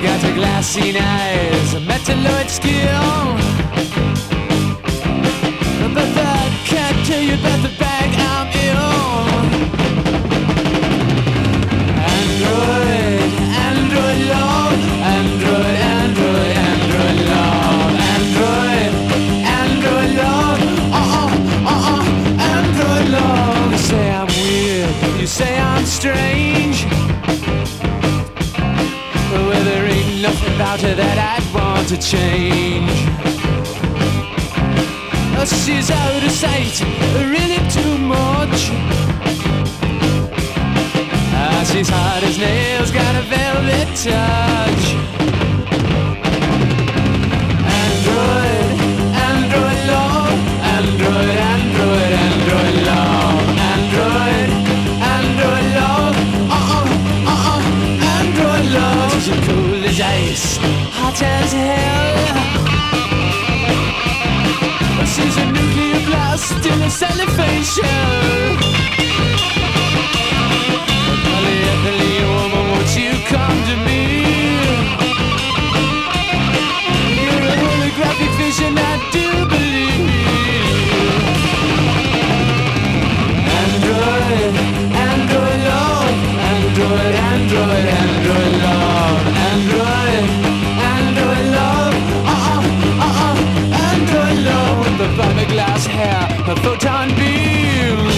got a glassy eyes, a metalloid skill. But that can't tell you about the bag I'm ill. Android, Android love, Android, Android, Android love, Android, Android love, Android love. You say I'm weird, you say I'm strange, but well, there ain't nothing about her that I'd want to change. She's out of sight, really too much. She's hard as nails, got a velvet touch. Android, Android love, Android, Android, Android love, Android, Android love, Android love. She's as cool as ice, hot as hell. She's a nuclear blast in a cellophane shell. Polyethylene woman, won't you come to me? You're a holographic vision, I do believe. Android, Android love, Android, Android, Android love, Android, Android love, Android love. With the fiberglass hair, her photon beams.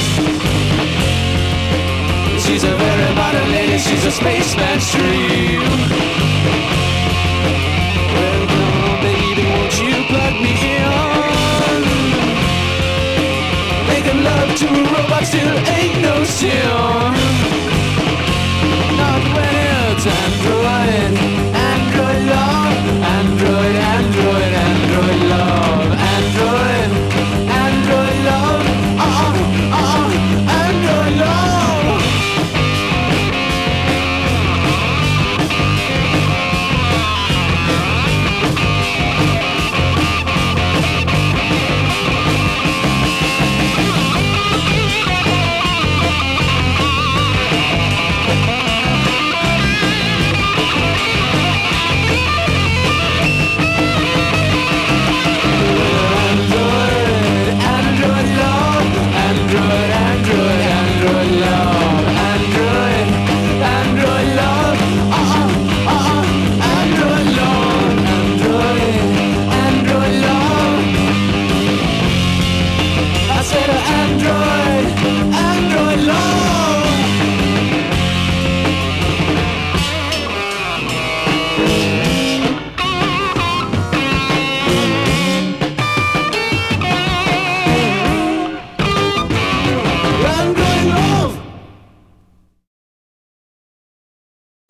She's a very modern lady, she's a spaceman's dream. Well, come on, baby, won't you plug me in? Making love to a robot still ain't no sin. Not when it's Android,